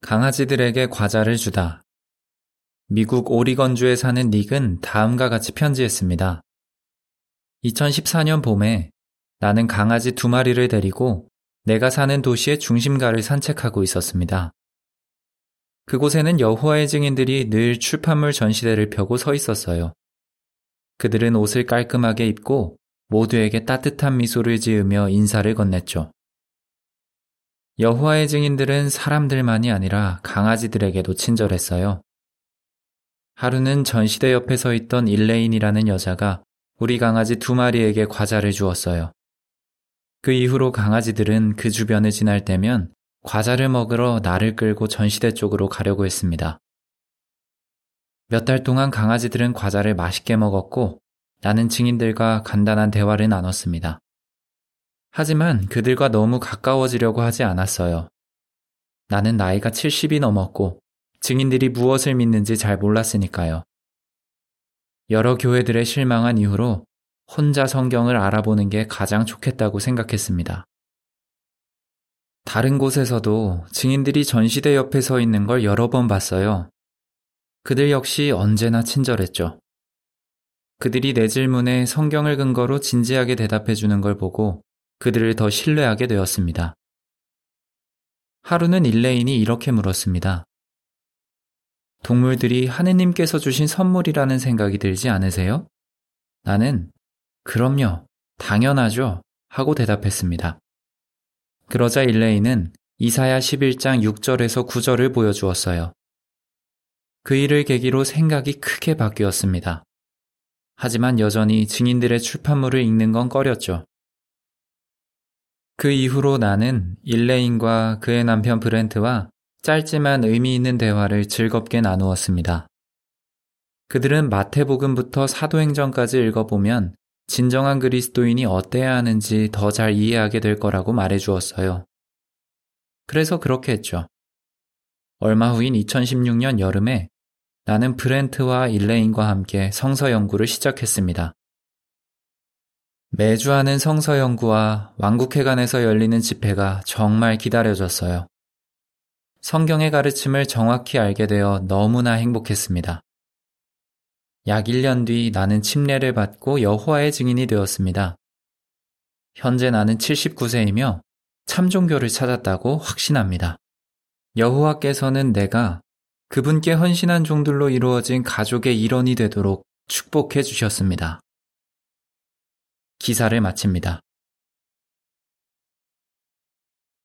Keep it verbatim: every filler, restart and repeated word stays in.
강아지들에게 과자를 주다. 미국 오리건주에 사는 닉은 다음과 같이 편지했습니다. 이천십사 년 봄에 나는 강아지 두 마리를 데리고 내가 사는 도시의 중심가를 산책하고 있었습니다. 그곳에는 여호와의 증인들이 늘 출판물 전시대를 펴고 서 있었어요. 그들은 옷을 깔끔하게 입고 모두에게 따뜻한 미소를 지으며 인사를 건넸죠. 여호와의 증인들은 사람들만이 아니라 강아지들에게도 친절했어요. 하루는 전시대 옆에 서 있던 일레인이라는 여자가 우리 강아지 두 마리에게 과자를 주었어요. 그 이후로 강아지들은 그 주변을 지날 때면 과자를 먹으러 나를 끌고 전시대 쪽으로 가려고 했습니다. 몇 달 동안 강아지들은 과자를 맛있게 먹었고 나는 증인들과 간단한 대화를 나눴습니다. 하지만 그들과 너무 가까워지려고 하지 않았어요. 나는 나이가 칠십이 넘었고 증인들이 무엇을 믿는지 잘 몰랐으니까요. 여러 교회들에 실망한 이후로 혼자 성경을 알아보는 게 가장 좋겠다고 생각했습니다. 다른 곳에서도 증인들이 전시대 옆에 서 있는 걸 여러 번 봤어요. 그들 역시 언제나 친절했죠. 그들이 내 질문에 성경을 근거로 진지하게 대답해 주는 걸 보고 그들을 더 신뢰하게 되었습니다. 하루는 일레인이 이렇게 물었습니다. 동물들이 하느님께서 주신 선물이라는 생각이 들지 않으세요? 나는 그럼요, 당연하죠 하고 대답했습니다. 그러자 일레인은 이사야 십일 장 육 절에서 구 절을 보여주었어요. 그 일을 계기로 생각이 크게 바뀌었습니다. 하지만 여전히 증인들의 출판물을 읽는 건 꺼렸죠. 그 이후로 나는 일레인과 그의 남편 브렌트와 짧지만 의미 있는 대화를 즐겁게 나누었습니다. 그들은 마태복음부터 사도행전까지 읽어보면 진정한 그리스도인이 어때야 하는지 더 잘 이해하게 될 거라고 말해주었어요. 그래서 그렇게 했죠. 얼마 후인 이천십육 년 여름에 나는 브렌트와 일레인과 함께 성서 연구를 시작했습니다. 매주 하는 성서 연구와 왕국회관에서 열리는 집회가 정말 기다려졌어요. 성경의 가르침을 정확히 알게 되어 너무나 행복했습니다. 약 일 년 뒤 나는 침례를 받고 여호와의 증인이 되었습니다. 현재 나는 칠십구 세이며 참종교를 찾았다고 확신합니다. 여호와께서는 내가 그분께 헌신한 종들로 이루어진 가족의 일원이 되도록 축복해 주셨습니다. 기사를 마칩니다.